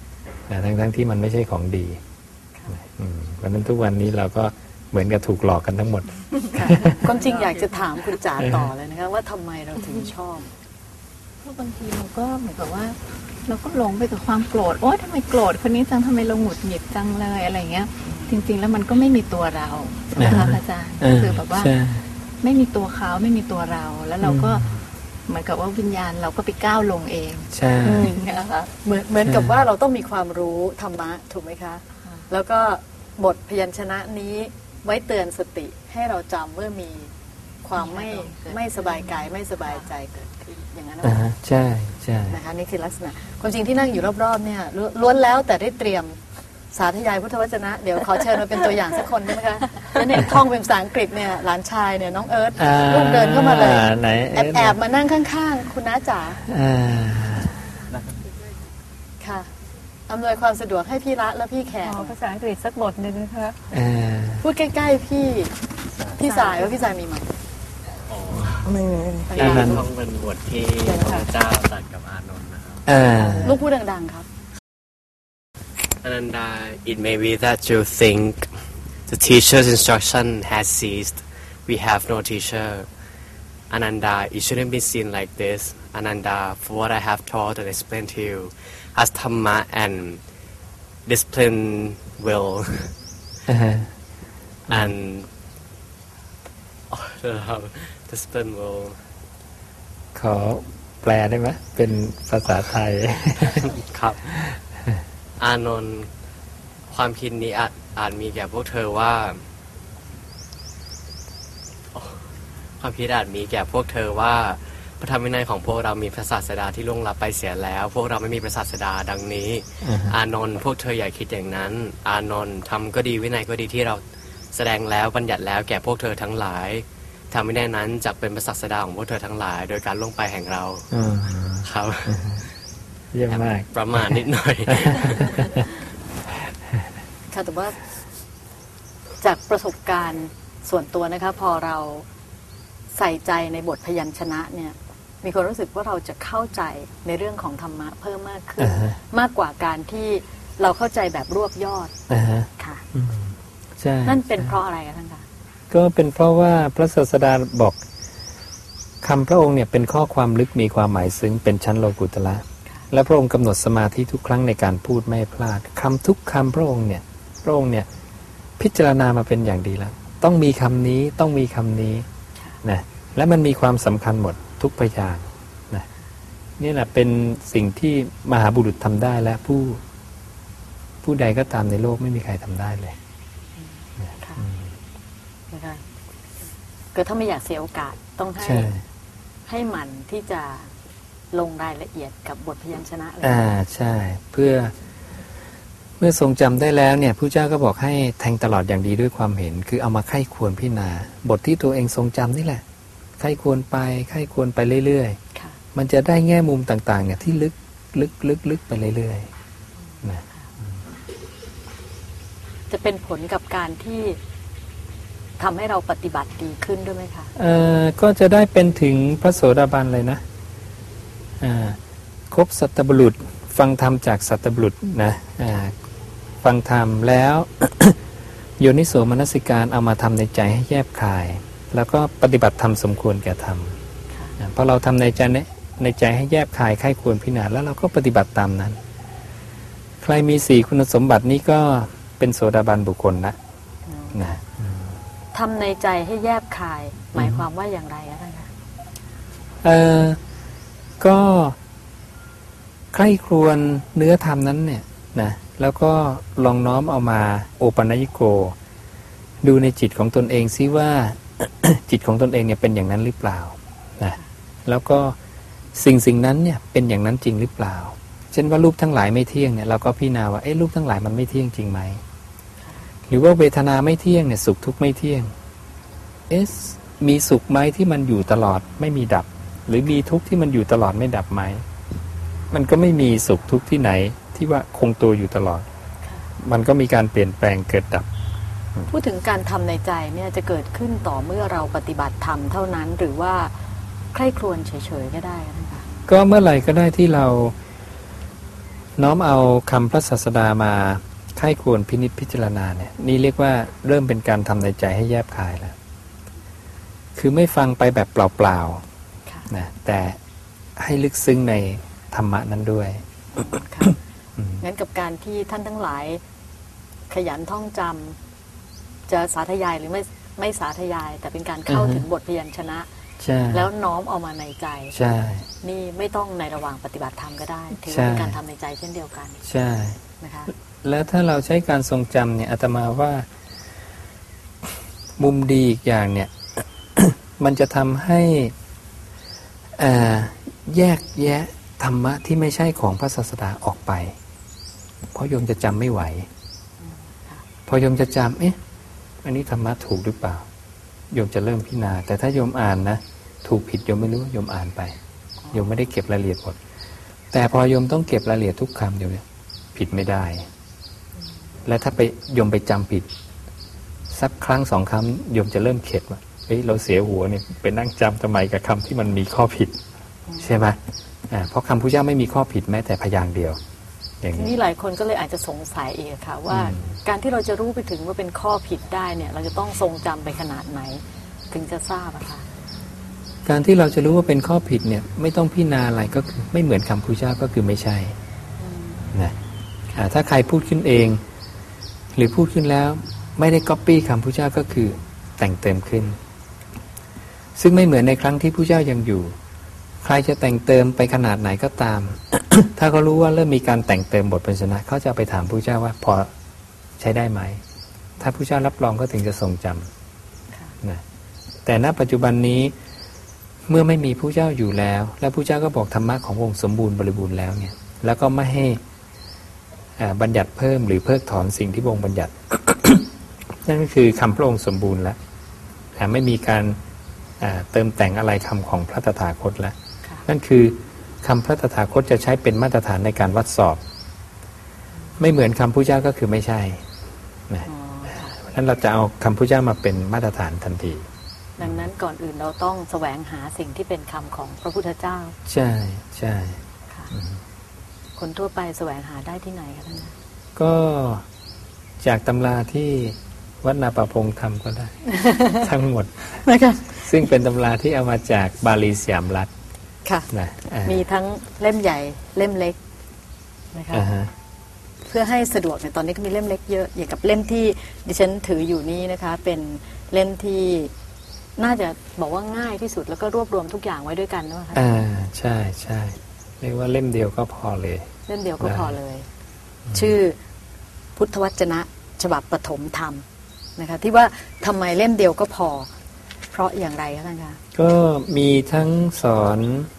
Speaker 2: ทั้งที่มันไม่ใช่ของดีเพราะฉะนั้นทุกวันนี้เราก็เหมือนกับถูกหลอกกันทั้งหมด
Speaker 1: ความจริงอยากจะถามคุณจ๋าต่อเลยนะคะว่าทำไมเราถึงชอบ
Speaker 6: เพราะบางทีเราก็เหมือนกับว่า เราก็หลงไปกับความโกรธโอ๊ยทำไมโกรธคนนี้จังทำไมเราหงุดหงิดจังเลยอะไรเงี้ยจริงๆแล้วมันก็ไม่มีตัวเรานะคะอาจารย์คือแบบว่าไม่มีตัวเขาไม่มีตัวเราแล้วเราก็เหมือนกับว่าวิญญาณเราก็ไปก้าวลงเอง
Speaker 2: ใช่
Speaker 1: นะคะเหมือนกับว่าเราต้องมีความรู้ธรรมะถูกไหมคะแล้วก็บทพยัญชนะนี้ไว้เตือนสติให้เราจำเมื่อมีความไม่สบายกายไม่สบายใจเกิดขึ้นอย่างนั้นนะ
Speaker 2: ใช่ใช่
Speaker 1: นะคะนี่คือลักษณะความจริงที่นั่งอยู่รอบๆเนี่ยล้วนแล้วแต่ได้เตรียมสาธยายพุทธวจนะเดี๋ยวขอเชิญมาเป็นตัวอย่างสักคนได้ไหมคะแล้วเนี่ยท่องเป็นภาษาอังกฤษเนี่ยหลานชายเนี่ยน้องเอิร์ธลูกเดินเข้ามาเลยแอบมานั่งข้างๆคุณน้าจ๋าค่ะอำนวยความสะดวกให้พี่ละและพี่แขก
Speaker 5: ภาษาอังกฤษสักบทหนึ่งนะคะ
Speaker 1: พูดใกล้ๆพี่สายว่าพี่สายมีไหม
Speaker 3: ไม่ต้องเป็นบทที่พระเจ้าตรัสกับอานนท์นะครับ
Speaker 1: ลูกพูดดังๆครับ
Speaker 3: Ananda, it may be that you think the teacher's instruction has ceased. We have no teacher. Ananda, it shouldn't be seen like this. Ananda, for what I have taught and explained to you, as Dhamma and discipline will, and discipline will.
Speaker 2: ขอแปลได้ไหมเป็นภาษาไทย
Speaker 3: ครับอานนท์ความคิดนี้อาจมีแก่พวกเธอว่าความคิดอาจมีแก่พวกเธอว่าพระธรรมวินัยของพวกเรามีพระศาสดาที่ล่วงลับไปเสียแล้วพวกเราไม่มีพระศาสดาดังนี้ อานนท์พวกเธออย่าคิดอย่างนั้นอานนท์ทำก็ดีวินัยก็ดีที่เราแสดงแล้วบัญญัติแล้วแก่พวกเธอทั้งหลายทำวินัยนั้นจะเป็นพระศาสดาของพวกเธอทั้งหลายโดยการล่วงไปแห่งเราครับ
Speaker 2: เยี่ยมมาก
Speaker 3: ประมาณนิดหน่อย
Speaker 1: ค่ะแต่ว่าจากประสบการณ์ส่วนตัวนะคะพอเราใส่ใจในบทพยัญชนะเนี่ยมีความรู้สึกว่าเราจะเข้าใจในเรื่องของธรรมะเพิ่มมากขึ้นมากกว่าการที่เราเข้าใจแบบรวบยอดค่ะ
Speaker 2: ใช่
Speaker 1: นั่นเป็นเพราะอะไรคะท่านคะ
Speaker 2: ก็เป็นเพราะว่าพระศาสดาบอกคำพระองค์เนี่ยเป็นข้อความลึกมีความหมายซึ้งเป็นชั้นโลกุตระและพระองค์กำหนดสมาธิทุกครั้งในการพูดไม่พลาดคำทุกคำพระองค์เนี่ยพิจารณามาเป็นอย่างดีแล้วต้องมีคำนี้ต้องมีคำนี้นะและมันมีความสำคัญหมดทุกพยางค์นะนี่แหละเป็นสิ่งที่มหาบุรุษทำได้และผู้ใดก็ตามในโลกไม่มีใครทำได้เลย
Speaker 1: นะคะก็ถ้าไม่อยากเสียโอกาสต้องให้มันที่จะลงรายละเอียดกับบทพยัญชนะเลย
Speaker 2: ใช่เพื่อเมื่อทรงจำได้แล้วเนี่ยพระเจ้าก็บอกให้แทงตลอดอย่างดีด้วยความเห็นคือเอามาไข้ควรพิจารณาบทที่ตัวเองทรงจำนี่แหละไข้ควรไปเรื่อยๆมันจะได้แง่มุมต่างๆเนี่ยที่ลึกไปเรื่อยๆนะ
Speaker 1: จะเป็นผลกับการที่ทำให้เราปฏิบัติดีขึ้นด้วยไหมคะ
Speaker 2: ก็จะได้เป็นถึงพระโสดาบันเลยนะครบสัตบุรุษฟังธรรมจากสัตบุรุษนะฟังธรรมแล้ว โยนิโสมนสิการเอามาทำในใจให้แยบคายแล้วก็ปฏิบัติธรรมสมควรแก่ธรรมพอเราทำในใจให้แยบคายไข้ควรพิจารณาแล้วเราก็ปฏิบัติตามนั้นใครมี4คุณสมบัตินี้ก็เป็นโสดาบันบุคคลนะ
Speaker 1: ทำในใจให้แยบคายหมายความว่าอย่างไรคะท่านคะ
Speaker 2: ก็ใคร่ครวญเนื้อธรรมนั้นเนี่ยนะแล้วก็ลองน้อมเอามาโอปัญญิโกดูในจิตของตนเองซิว่า จิตของตนเองเนี่ยเป็นอย่างนั้นหรือเปล่านะแล้วก็สิ่งนั้นเนี่ยเป็นอย่างนั้นจริงหรือเปล่าเช่นว่ารูปทั้งหลายไม่เที่ยงเนี่ยเราก็พิจารณาว่ารูปทั้งหลายมันไม่เที่ยงจริงไหมหรือว่าเวทนาไม่เที่ยงเนี่ยสุขทุกข์ไม่เที่ยงมีสุขไหมที่มันอยู่ตลอดไม่มีดับหรือมีทุกข์ที่มันอยู่ตลอดไม่ดับไหมมันก็ไม่มีสุขทุกข์ที่ไหนที่ว่าคงตัวอยู่ตลอดมันก็มีการเปลี่ยนแปลงเกิดดับ
Speaker 1: พูดถึงการทำในใจเนี่ยจะเกิดขึ้นต่อเมื่อเราปฏิบัติธรรมเท่านั้นหรือว่าใคร่ครวญเฉยๆก็ได้นะคะ
Speaker 2: ก็เมื่อไหร่ก็ได้ที่เราน้อมเอาคำพระศาสดามาไข้ควรพินิจพิจารณาเนี่ยนี่เรียกว่าเริ่มเป็นการทำในใจให้แยบคายแล้วคือไม่ฟังไปแบบเปล่าๆนะแต่ให้ลึกซึ้งในธรรมะนั้นด้วย
Speaker 1: งั้นกับการที่ท่านทั้งหลายขยันท่องจำจะสาธยายหรือไม่สาธยายแต่เป็นการเข้าถึงบทพยัญชนะแล้วน้อมเอามาในใจนี่ไม่ต้องในระหว่างปฏิบัติธรรมก็ได้ถือเป็นการทำในใจเช่นเดียวกัน
Speaker 2: ใช่
Speaker 1: นะคะ
Speaker 2: แล้วถ้าเราใช้การทรงจำเนี่ยอาตมาว่ามุมดีอีกอย่างเนี่ย มันจะทำให้แยกแยะธรรมะที่ไม่ใช่ของพระศาสดาออกไปเพราะโยมจะจำไม่ไหวพอโยมจะจำอันนี้ธรรมะถูกหรือเปล่าโยมจะเริ่มพิจารณาแต่ถ้าโยมอ่านนะถูกผิดโยมไม่รู้โยมอ่านไปโยมไม่ได้เก็บรายละเอียดหมดแต่พอโยมต้องเก็บรายละเอียดทุกคำโยมเนี่ยผิดไม่ได้และถ้าไปโยมไปจำผิดสักครั้ง2 ครั้งโยมจะเริ่มเข็ดว่าเราเสียหัวเนี่ยไปนั่งจำทำไมกับคำที่มันมีข้อผิดใช่ไหมเพราะคำพุทธเจ้าไม่มีข้อผิดแม้แต่พยางค์เดียวอย่างนี้
Speaker 1: หลายคนก็เลยอาจจะสงสัยอีกค่ะว่าการที่เราจะรู้ไปถึงว่าเป็นข้อผิดได้เนี่ยเราจะต้องทรงจำไปขนาดไหนถึงจะทราบอะค่ะ
Speaker 2: การที่เราจะรู้ว่าเป็นข้อผิดเนี่ยไม่ต้องพิจารณาอะไรก็คือไม่เหมือนคำพุทธเจ้าก็คือไม่ใช่นะถ้าใครพูดขึ้นเองหรือพูดขึ้นแล้วไม่ได้ก๊อปปี้คำพุทธเจ้าก็คือแต่งเติมขึ้นซึ่งไม่เหมือนในครั้งที่พุทธเจ้ายังอยู่ใครจะแต่งเติมไปขนาดไหนก็ตาม ถ้าเขารู้ว่าเริ่มมีการแต่งเติมบทพยัญชนะเขาจะไปถามพุทธเจ้าว่าพอใช้ได้ไหมถ้าพุทธเจ้ารับรองก็ถึงจะทรงจำนะแต่ณปัจจุบันนี้เมื่อไม่มีพุทธเจ้าอยู่แล้วและพุทธเจ้าก็บอกธรรมะขององค์สมบูรณ์บริบูรณ์แล้วเนี่ยแล้วก็ไม่ให้บัญญัติเพิ่มหรือเพิกถอนสิ่งที่พระองค์บัญญัติ นั่นก็คือคำพระองค์สมบูรณ์แล้วไม่มีการเติมแต่งอะไรคำของพระตถาคตแล้วนั่นคือคำพระตถาคตจะใช้เป็นมาตรฐานในการวัดสอบไม่เหมือนคำพุทธเจ้าก็คือไม่ใช่นะนั้นเราจะเอาคำพุทธเจ้ามาเป็นมาตรฐานทันที
Speaker 1: ดังนั้นก่อนอื่นเราต้องแสวงหาสิ่งที่เป็นคำของพระพุทธเจ้า
Speaker 2: ใช่ใช่
Speaker 1: คนทั่วไปแสวงหาได้ที่ไหนคะท่าน
Speaker 2: ก็จากตำราที่วัดนาป่าพงทำก็ได้ ทั้งหมดนะคะซึ่งเป็นตำราที่เอามาจากบาลีสยามรัฐ
Speaker 1: ค่ะนะมีทั้งเล่มใหญ่เล่มเล็กนะคะเพื่อให้สะดวกในตอนนี้ก็มีเล่มเล็กเยอะอย่างกับเล่มที่ดิฉันถืออยู่นี้นะคะเป็นเล่มที่น่าจะบอกว่าง่ายที่สุดแล้วก็รวบรวมทุกอย่างไว้ด้วยกันนะคะ
Speaker 2: ใช่ใช่เรียกว่าเล่มเดียวก็พอเลย
Speaker 1: เล่มเดียวก็พอเลยชื่อพุทธวจนะฉบับปฐมธรรมนะคะที่ว่าทำไมเล่มเดียวก็พอเพราะอย่างไรคะท่านคะ
Speaker 2: ก็มีทั้งสอน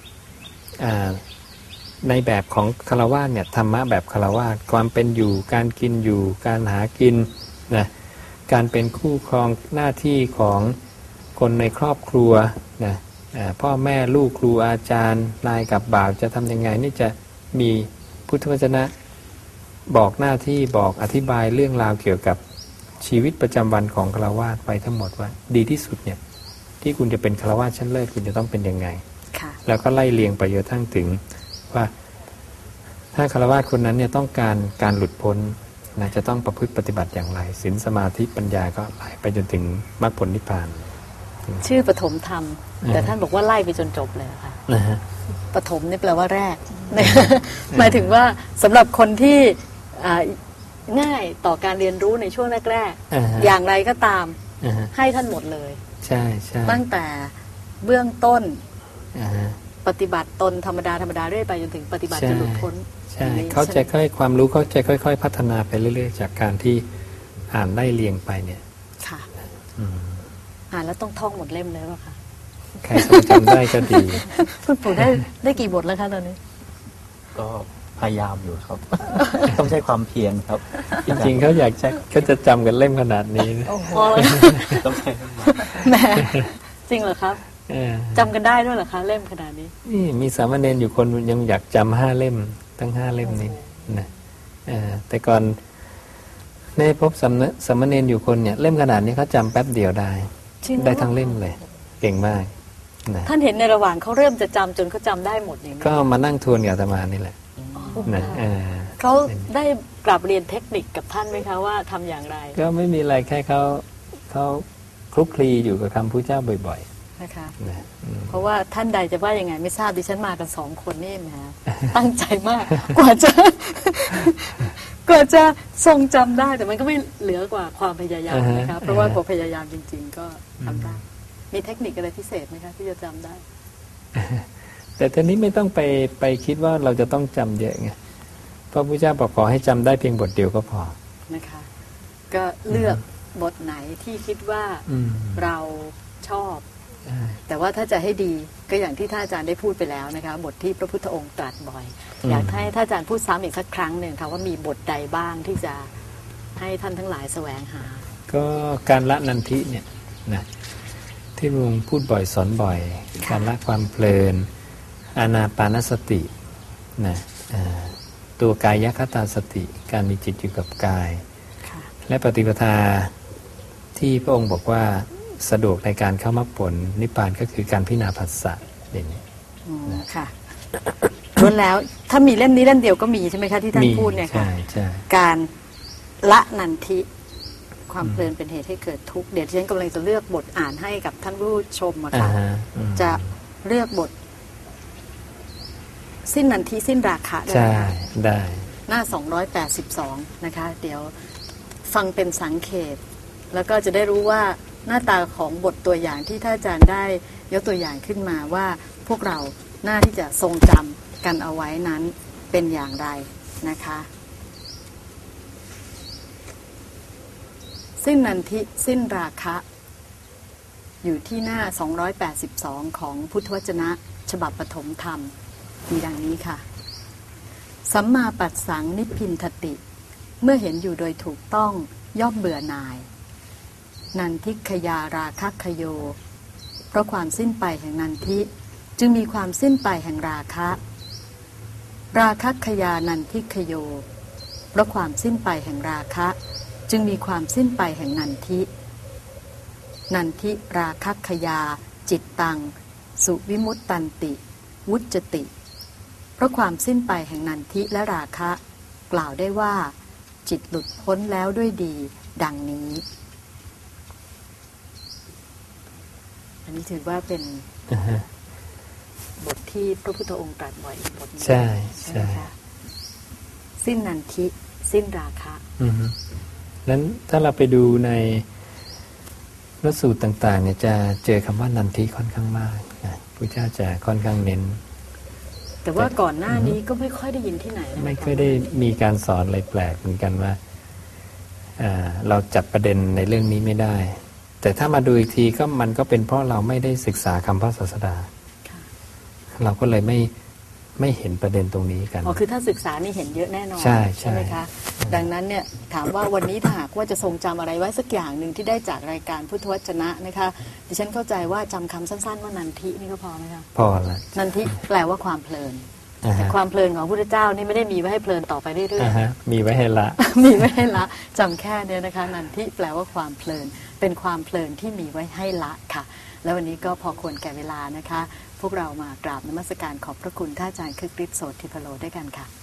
Speaker 2: ในแบบของฆราวาสเนี่ยธรรมะแบบฆราวาสความเป็นอยู่การกินอยู่การหากินนะการเป็นคู่ครองหน้าที่ของคนในครอบครัวนะพ่อแม่ลูกครูอาจารย์นายกับบ่าวจะทำยังไงนี่จะมีพุทธวจนะบอกหน้าที่บอกอธิบายเรื่องราวเกี่ยวกับชีวิตประจำวันของฆราวาสไปทั้งหมดว่าดีที่สุดเนี่ยที่คุณจะเป็นฆราวาสชั้นเลิศคุณจะต้องเป็นยังไงแล้วก็ไล่เรียงไปจนทั้งถึงว่าถ้าฆราวาสคนนั้นเนี่ยต้องการหลุดพ้นนะจะต้องประพฤติปฏิบัติอย่างไรศีลสมาธิปัญญาก็ไล่ไปจนถึงมรรคผลนิพพาน
Speaker 1: ชื่อปฐมธรรมแต่ท่านบอกว่าไล่ไปจนจบเลยค่ะปฐมนี่แปลว่าแรกหมายถึงว่าสำหรับคนที่ง่ายต่อการเรียนรู้ในช่วงแรกๆอย่างไรก็ตามให้ท่านหมดเลย
Speaker 2: ใช่ใช่
Speaker 1: ตั้งแต่เบื้องต้นปฏิบัติตนธรรมดาเรื่อยไปจนถึงปฏิบัติจนหลุดพ้น
Speaker 2: ใช่เขาจะค่อยความรู้เขาจะค่อยๆพัฒนาไปเรื่อยๆจากการที่อ่านไล่เรียงไปเนี่ย
Speaker 1: ค่ะอ่านแล้วต้องท่องหมดเล่มเลยป่ะคะ
Speaker 2: ใครจำได้ก็ดี
Speaker 1: คุณปู่ได้กี่บทแล้วคะตอนนี้
Speaker 3: ก็พยายามอยู่ครับ ต้องใช้ความเพียรครับ
Speaker 2: จริงๆเขาอยากเขาจะจำกันเล่มขนาดนี้
Speaker 3: ต้องใช้
Speaker 1: แหมจริงเหรอครับจำกันได้ด้วยเหรอคะเล่มขนาดนี้
Speaker 2: นี่มีสามเณรอยู่คนยังอยากจำ5 เล่มทั้ง5 เล่มนี้นะแต่ก่อนในพบสามเณรอยู่คนเนี่ยเล่มขนาดนี้เขาจำแป๊บเดียวได้ทั้งเล่มเลยเก่งมาก
Speaker 1: ท่านเห็นในระหว่างเขาเริ่มจะจำจนเขาจำได้หมดอย่างนี้
Speaker 2: ก็มานั่งทวนกับอาตมานี่แหละนะ
Speaker 1: เขาได้กลับเรียนเทคนิคกับท่านไหมคะว่าทำอย่างไร
Speaker 2: ก็ไม่มีอะไรแค่เขาคลุกคลีอยู่กับคำพระเจ้าบ่อยๆ
Speaker 1: นะคะเพราะว่าท่านใดจะว่ายังไงไม่ทราบดิฉันมากัน2 คนนี่นะตั้งใจมากกว่าจะทรงจำได้แต่มันก็ไม่เหลือกว่าความพยายามนะคะเพราะว่าพอพยายามจริงๆก็ทำได้มีเทคนิคอะไรพิเศษไหมคะที่จะจำได้
Speaker 2: แต่ทีนี้ไม่ต้องไปคิดว่าเราจะต้องจำเยอะไงเพราะพระเจ้าบอกขอให้จำได้เพียงบทเดียวก็พอ
Speaker 1: นะคะก็เลือกบทไหนที่คิดว่าเราชอบแต่ว่าถ้าจะให้ดีก็อย่างที่ท่านอาจารย์ได้พูดไปแล้วนะคะบทที่พระพุทธองค์ตรัสบ่อยอยากให้ท่านอาจารย์พูดซ้ำอีกสักครั้งหนึ่งค่ะว่ามีบทใดบ้างที่จะให้ท่านทั้งหลายแสวงหา
Speaker 2: ก็การละนันทิเนี่ยนะที่ลุงพูดบ่อยสอนบ่อยการละความเพลินอานาปานสตินะตัวกายคตาสติการมีจิตอยู่กับกายและปฏิปทาที่พระองค์บอกว่าสะดวกในการเข้ามรรคผลนิพพานก็คือการพิจารณาผัสสะอย่างนี้
Speaker 1: ค่ะล้วนแล้วถ้ามีเล่มนี้เล่มเดียวก็มีใช่ไหมคะที่ท่านพูดเนี่ยค่ะการละนันทิความเพลินเป็นเหตุให้เกิดทุกข์เดี๋ยวที่ฉันกำลังจะเลือกบทอ่านให้กับท่านผู้ชมอะค่ะจะเลือกบทสิ้นนันทิสิ้นราคะ
Speaker 2: ได้ได้
Speaker 1: หน้า282นะคะเดี๋ยวฟังเป็นสังเขปแล้วก็จะได้รู้ว่าหน้าตาของบทตัวอย่างที่ท่านอาจารย์ได้ยกตัวอย่างขึ้นมาว่าพวกเราหน้าที่จะทรงจำกันเอาไว้นั้นเป็นอย่างไรนะคะสิ้นนันทิสิ้นราคะอยู่ที่หน้า282ของพุทธวจนะฉบับปฐมธรรมมีดังนี้ค่ะสัมมาปัสสังนิพพินทติเมื่อเห็นอยู่โดยถูกต้องย่อมเบื่อหน่ายนันทิขยาราคะขโยเพราะความสิ้นไปแห่งนันทิจึงมีความสิ้นไปแห่งราคะราคะขยานันทิขโยเพราะความสิ้นไปแห่งราคะจึงมีความสิ้นไปแห่งนันทินันทิราคะขยาจิตตังสุวิมุตตันติวุจติเพราะความสิ้นไปแห่งนันทิและราคะกล่าวได้ว่าจิตหลุดพ้นแล้วด้วยดีดังนี้อันนี้ถือว่าเป็นบทที่พระพุทธองค์ตรัสบ่อยบทนี้
Speaker 2: ใช่ใช่
Speaker 1: สิ้นนันทิสิ้นราคะ
Speaker 2: นั้นถ้าเราไปดูในพระสูตรต่างๆเนี่ยจะเจอคำว่านันทิค่อนข้างมากนะพระเจ้าจะค่อนข้างเน้น
Speaker 1: แต่ว่าก่อนหน้านี้ก็ไม่ค่อยได้ยินที่ไหน
Speaker 2: ไม่ค่อยได้มีการสอนอะไรแปลกเหมือนกันว่าเราจับประเด็นในเรื่องนี้ไม่ได้แต่ถ้ามาดูอีกทีก็มันก็เป็นเพราะเราไม่ได้ศึกษาคำพระศาสดาเราก็เลยไม่เห็นประเด็นตรงนี้กัน
Speaker 1: คือถ้าศึกษานี่เห็นเยอะแน่นอนใช่ไหมคะดังนั้นเนี่ยถามว่าวันนี้ถ้าหากว่าจะทรงจำอะไรไว้สักอย่างหนึ่งที่ได้จากรายการพุทธวจนะนะคะดิฉันเข้าใจว่าจำคำสั้นๆว่านันทินี่ก็พอไหมคะ
Speaker 2: พอละ
Speaker 1: นันทิแปลว่าความเพลินความเพลินของพระพุทธเจ้านี่ไม่ได้มีไว้ให้เพลินต่อไปเรื่อย
Speaker 2: ๆมีไว้ให้ละ
Speaker 1: มีไว้ให้ละจำแค่นี้นะคะนันทิแปลว่าความเพลินเป็นความเพลินที่มีไว้ให้ละค่ะแล้ววันนี้ก็พอควรแก่เวลานะคะพวกเรามากราบนมัสการขอบพระคุณท่านอาจารย์คึกฤทธิ์โสติพโลด้วยกันค่ะ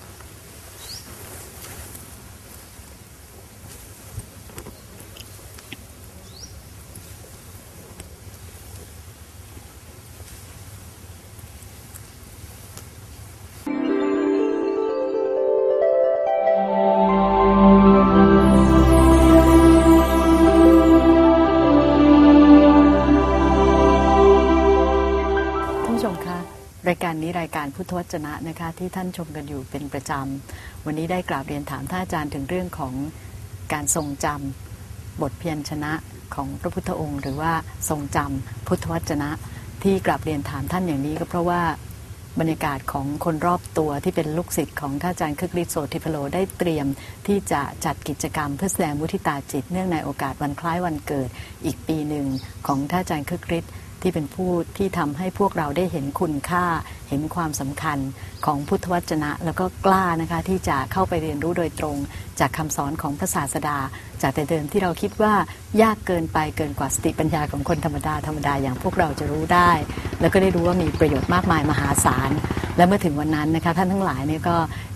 Speaker 1: รายการนี้รายการพุทธวจนะนะคะที่ท่านชมกันอยู่เป็นประจำวันนี้ได้กราบเรียนถามท่านอาจารย์ถึงเรื่องของการทรงจำบทเพียรชนะของพระพุทธองค์หรือว่าทรงจำพุทธวจนะที่กราบเรียนถามท่านอย่างนี้ก็เพราะว่าบรรยากาศของคนรอบตัวที่เป็นลูกศิษย์ของท่านอาจารย์คึกฤทธิ์โสติพโลได้เตรียมที่จะจัดกิจกรรมเพื่อแสดงมุทิตาจิตเนื่องในโอกาสวันคล้ายวันเกิดอีกปีหนึ่งของท่านอาจารย์คึกฤทธิ์ที่เป็นผู้ที่ทำให้พวกเราได้เห็นคุณค่าเห็นความสำคัญของพุทธวจนะแล้วก็กล้านะคะที่จะเข้าไปเรียนรู้โดยตรงจากคำสอนของพระศาสดาจากแต่เดิมที่เราคิดว่ายากเกินไปเกินกว่าสติปัญญาของคนธรรมดาอย่างพวกเราจะรู้ได้แล้วก็ได้รู้ว่ามีประโยชน์มากมายมหาศาลและเมื่อถึงวันนั้นนะคะท่านทั้งหลายเนี่ยก็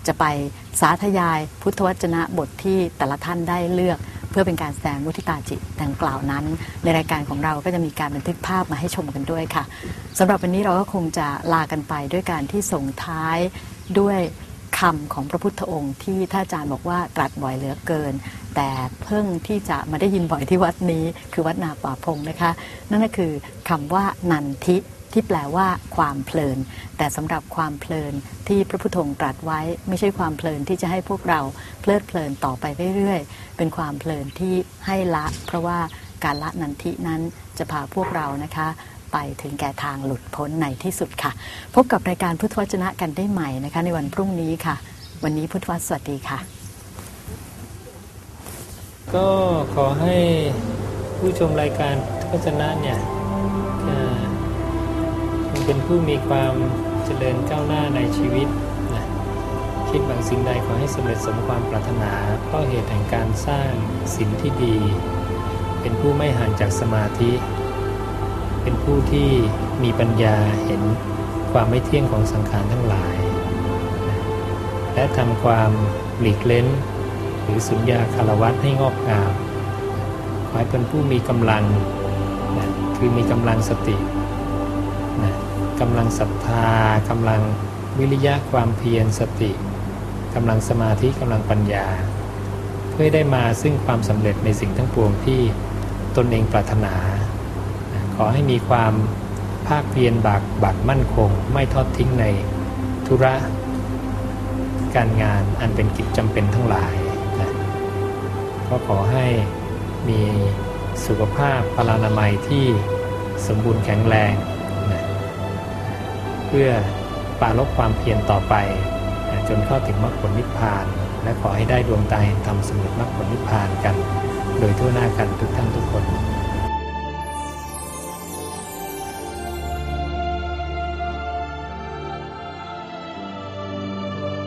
Speaker 1: จะไปสาธยายพุทธวจนะบทที่แต่ละท่านได้เลือกเพื่อเป็นการแสดงมุทิตาจิตดังกล่าวนั้นในรายการของเราก็จะมีการบันทึกภาพมาให้ชมกันด้วยค่ะสำหรับวันนี้เราก็คงจะลากันไปด้วยการที่ส่งท้ายด้วยคำของพระพุทธองค์ที่ท่านอาจารย์บอกว่าตรัสบ่อยเหลือเกินแต่เพิ่งที่จะมาได้ยินบ่อยที่วัดนี้คือวัดนาป่าพงนะคะนั่นก็คือคำว่านันทิที่แปลว่าความเพลินแต่สำหรับความเพลินที่พระพุทธองค์ตรัสไว้ไม่ใช่ความเพลินที่จะให้พวกเราเพลิดเพลินต่อไปเรื่อยๆเป็นความเพลินที่ให้ละเพราะว่าการละนันทินั้นจะพาพวกเรานะคะไปถึงแก่ทางหลุดพ้นในที่สุดค่ะพบกับรายการพุทธวจนะกันได้ใหม่นะคะในวันพรุ่งนี้ค่ะวันนี้พุทธวจนะสวัสดีค่ะ
Speaker 2: ก็ขอให้ผู้ชมรายการพุทธวจนะเนี่ยเป็นผู้มีความเจริญก้าวหน้าในชีวิตนะคิดบางสิ่งใดขอให้สำเร็จสมความปรารถนาเพราะเหตุแห่งการสร้างศีลที่ดีเป็นผู้ไม่ห่างจากสมาธิเป็นผู้ที่มีปัญญาเห็นความไม่เที่ยงของสังขารทั้งหลายนะและทำความหลีกเล้นหรือสุญญาคารวะให้งอกงามขอให้เป็นผู้มีกำลังนะคือมีกำลังสตินะกำลังศรัทธากำลังวิริยะความเพียรสติกำลังสมาธิกำลังปัญญาเพื่อได้มาซึ่งความสำเร็จในสิ่งทั้งปวงที่ตนเองปรารถนาขอให้มีความภาคเพียรบักมั่นคงไม่ทอดทิ้งในธุระการงานอันเป็นกิจจำเป็นทั้งหลายนะก็ขอให้มีสุขภาพพลานามัยที่สมบูรณ์แข็งแรงนะเพื่อปรารภความเพียรต่อไปนะจนเข้าถึงมรรคผลนิพพานและขอให้ได้ดวงตาแห่งธรรมสำเร็จมรรคผลนิพพานกันโดยทั่วหน้ากันทุกท่านทุกคน